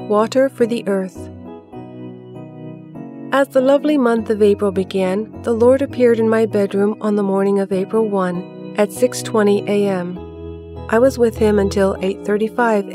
Water for the Earth. As the lovely month of April began, the Lord appeared in my bedroom on the morning of April 1 at 6:20 a.m. I was with him until 8:35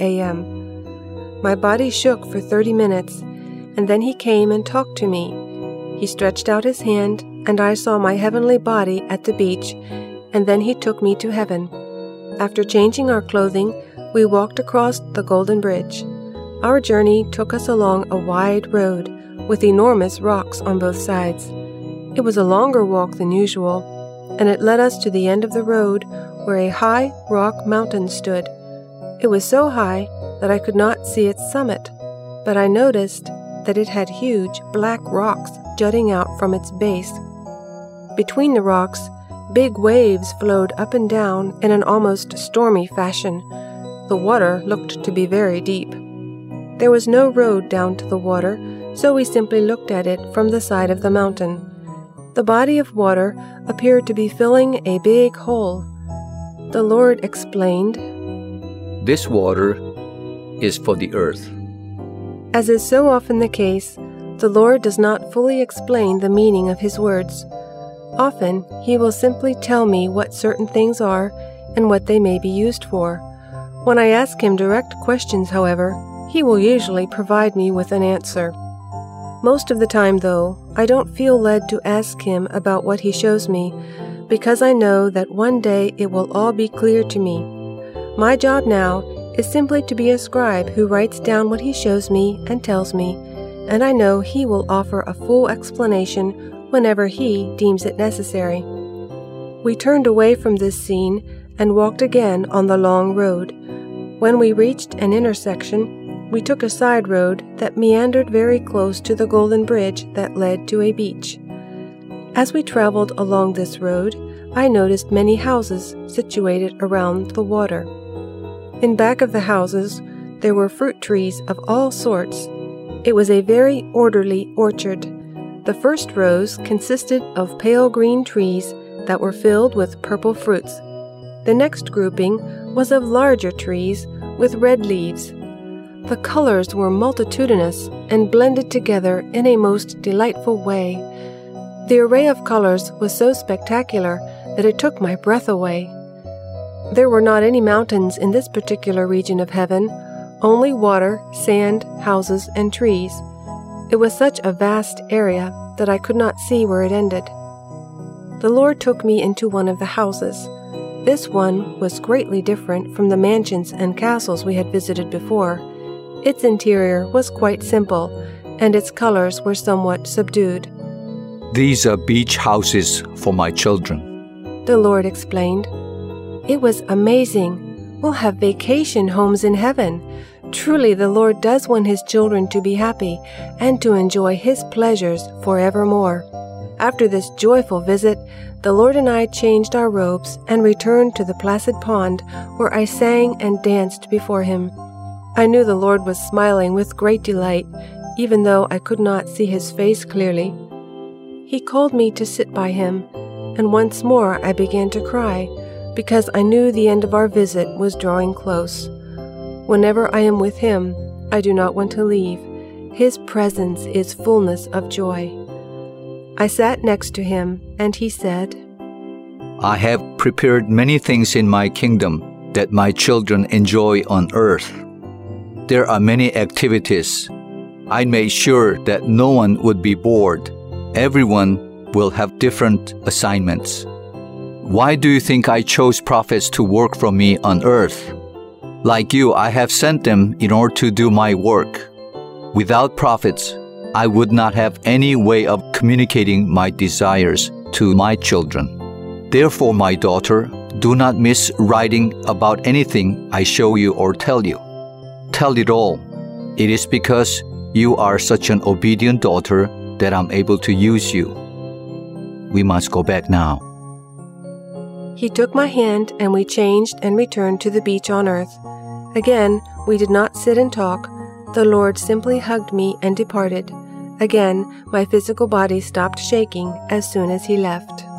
a.m. My body shook for 30 minutes, and then he came and talked to me. He stretched out his hand, and I saw my heavenly body at the beach, and then he took me to heaven. After changing our clothing, we walked across the Golden Bridge. Our journey took us along a wide road with enormous rocks on both sides. It was a longer walk than usual, and it led us to the end of the road where a high rock mountain stood. It was so high that I could not see its summit, but I noticed that it had huge black rocks jutting out from its base. Between the rocks, big waves flowed up and down in an almost stormy fashion. The water looked to be very deep. There was no road down to the water, so we simply looked at it from the side of the mountain. The body of water appeared to be filling a big hole. The Lord explained, "This water is for the earth." As is so often the case, the Lord does not fully explain the meaning of His words. Often, He will simply tell me what certain things are and what they may be used for. When I ask Him direct questions, however, He will usually provide me with an answer. Most of the time, though, I don't feel led to ask Him about what He shows me, because I know that one day it will all be clear to me. My job now is simply to be a scribe who writes down what He shows me and tells me, and I know He will offer a full explanation whenever He deems it necessary. We turned away from this scene and walked again on the long road. When we reached an intersection, we took a side road that meandered very close to the Golden Bridge that led to a beach. As we traveled along this road, I noticed many houses situated around the water. In back of the houses, there were fruit trees of all sorts. It was a very orderly orchard. The first rows consisted of pale green trees that were filled with purple fruits. The next grouping was of larger trees with red leaves. The colors were multitudinous and blended together in a most delightful way. The array of colors was so spectacular that it took my breath away. There were not any mountains in this particular region of heaven, only water, sand, houses, and trees. It was such a vast area that I could not see where it ended. The Lord took me into one of the houses. This one was greatly different from the mansions and castles we had visited before. Its interior was quite simple, and its colors were somewhat subdued. "These are beach houses for my children," the Lord explained. It was amazing. We'll have vacation homes in heaven. Truly, the Lord does want His children to be happy and to enjoy His pleasures forevermore. After this joyful visit, the Lord and I changed our robes and returned to the placid pond where I sang and danced before Him. I knew the Lord was smiling with great delight, even though I could not see His face clearly. He called me to sit by Him, and once more I began to cry, because I knew the end of our visit was drawing close. Whenever I am with Him, I do not want to leave. His presence is fullness of joy. I sat next to Him, and He said, "I have prepared many things in my kingdom that my children enjoy on earth. There are many activities. I made sure that no one would be bored. Everyone will have different assignments. Why do you think I chose prophets to work for me on earth? Like you, I have sent them in order to do my work. Without prophets, I would not have any way of communicating my desires to my children. Therefore, my daughter, do not miss writing about anything I show you or tell you. Tell it all. It is because you are such an obedient daughter that I'm able to use you. We must go back now." He took my hand, and we changed and returned to the beach on earth. Again, we did not sit and talk. The Lord simply hugged me and departed. Again, my physical body stopped shaking as soon as He left.